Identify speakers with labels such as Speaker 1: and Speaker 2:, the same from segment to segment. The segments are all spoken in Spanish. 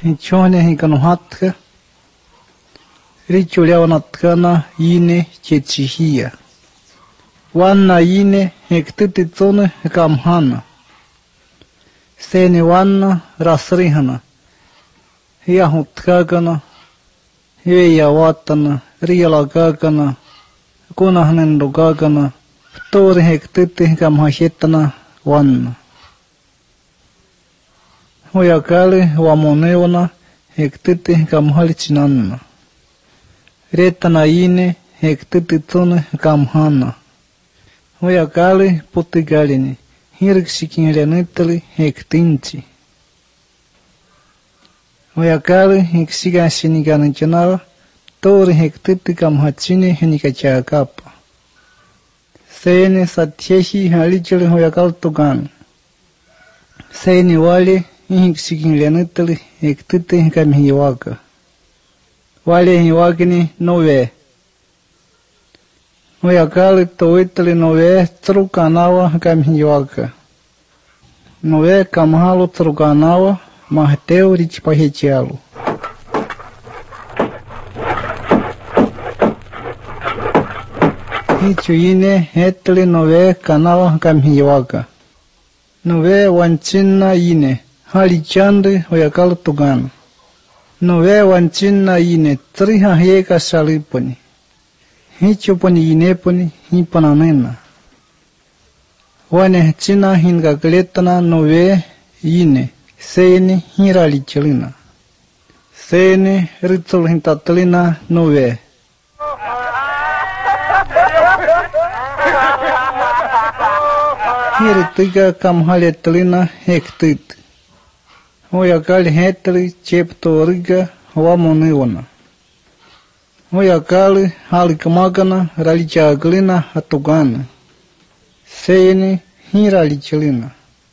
Speaker 1: Hichone hikanuhatka. Richuleawanatkana ine chechihia. Wanna ine hektititsone kamhana. Sene wanna rasrihana. Hiahutkakana. Hieyawatana. Rialagakana. Kunahnendogakana. Tori hektiti kamhashetana wanna. Hoyakali wamoneona hektiti kamhalichinanna. Retana ine hektititsone kamhana. Hoyakali putigalini. Hirksikinlenitali hektinchi. Hoyakali hiksigasiniganichanawa. Tori hektiti kamhachini henikachakapa. Sene satyeshi halichali hoyakal togan. Sene wale hiksikinlenitali hektiti kamhiwaka. Wale hiwakini nove. Hoyakali toitali nove trukanawa kamhiwaka. Nove kamhalo trukanawa mahteu richipahechialu. Hichu ine hetali nove kanawa kamhiwaka. Nove wanchinna ine halichandi hoyakal tugan. Nove wanchinna ine triha heka saliponi. Hichu poni ine poni hipananena. Wane china hingakletana nove ine sene hiralichalina. Sene ritul hintatlina nove. Hiritiga kamhaletlina hektit. Hoyakal hetli cheptoriga wamoneona. Hoyakal halikmagana ralichaglina hatugana. Sene hiralichalina.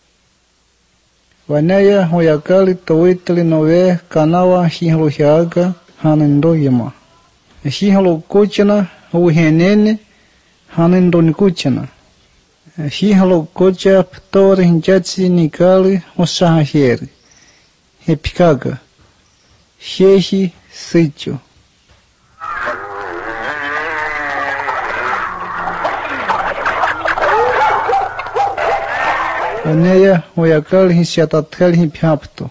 Speaker 1: Wanaya hoyakal toitli nove kanawa hihalohiaga hanendoyama. Hihalo kuchana uhenene hanendoni kuchana. Hihalo kocha ptore hinchachi nikali osahaheri. Hepikaga. Shehi sicho. Aneya hoyakal hisiatatkal hipiapto.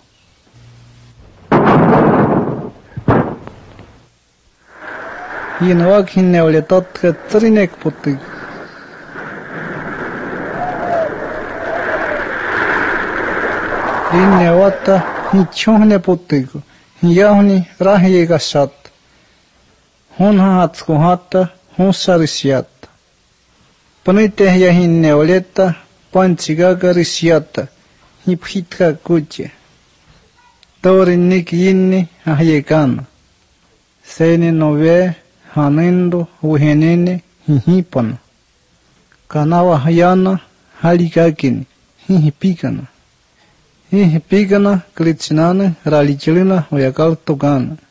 Speaker 1: Hinawak hinneoletatka trinek putig. Hinnewata hichohne putigo. Hiyahni rahiyega shat. Honha hatskohata honsarisiata. Panite ya hinneoleta panchigaga risiata. Hiphitka kuche. Torinik yinni ahiyekana. Sene nove hanendo uhenene hihipana. Kanawa hayana halikakini hihipikana. Hihipikana klichinane ralichalina hoyakal togana.